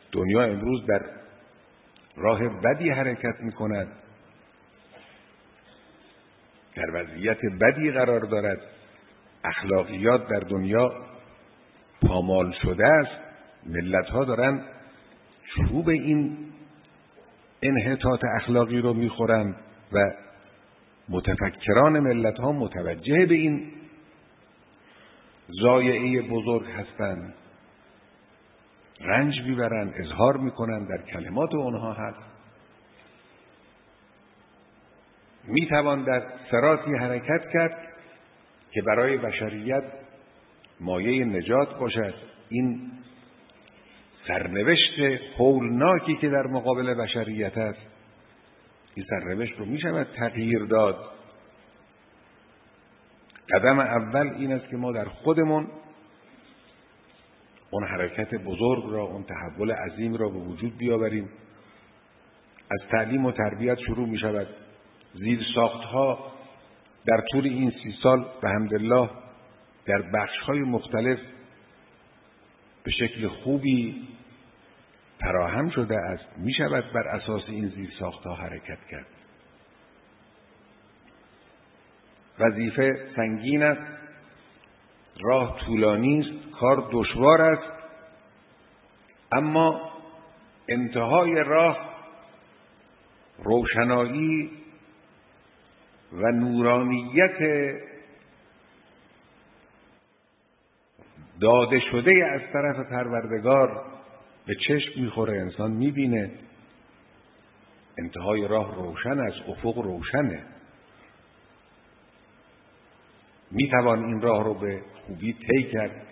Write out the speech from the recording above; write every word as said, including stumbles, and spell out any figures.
دنیا امروز در راه بدی حرکت می کند، در وضعیت بدی قرار دارد، اخلاقیات در دنیا پامال شده است، ملت ها دارن چوب این انحطاط اخلاقی رو میخورند و متفکران ملت ها متوجه به این ضایعه بزرگ هستند، رنج میبرند، اظهار میکنند، در کلمات اونها هست. میتوان در صراطی حرکت کرد که برای بشریت مایه نجات باشد. این سرنوشت هولناکی که در مقابل بشریت است، این سرنوشت رو میشود تغییر داد. قدم اول این است که ما در خودمون اون حرکت بزرگ را، اون تحول عظیم را به وجود بیاوریم. از تعلیم و تربیت شروع می شود. زیر ساختها در طول این سی سال به حمدالله در بخش‌های مختلف به شکل خوبی فراهم شده است. می شود بر اساس این زیر ساختها حرکت کرد. وظیفه سنگین است، راه طولانی است، کار دشوار است، اما انتهای راه روشنایی و نورانیت داده شده از طرف پروردگار به چشم میخوره. انسان میبینه انتهای راه روشن است، افق روشنه. میتوان این راه رو به خوبی طی کرد.